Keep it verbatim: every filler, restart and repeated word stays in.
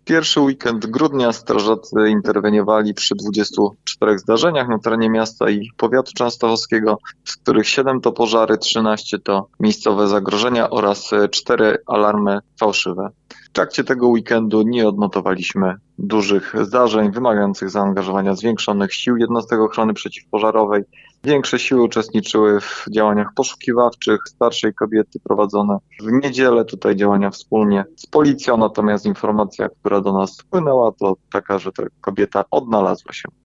Pierwszy weekend grudnia strażacy interweniowali przy dwudziestu czterech zdarzeniach na terenie miasta i powiatu częstochowskiego, z których siedem to pożary, trzynaście to miejscowe zagrożenia oraz cztery alarmy fałszywe. W trakcie tego weekendu nie odnotowaliśmy dużych zdarzeń wymagających zaangażowania zwiększonych sił jednostek ochrony przeciwpożarowej. Większe siły uczestniczyły w działaniach poszukiwawczych starszej kobiety prowadzone w niedzielę, tutaj działania wspólnie z policją, natomiast informacja, która do nas wpłynęła, to taka, że ta kobieta odnalazła się.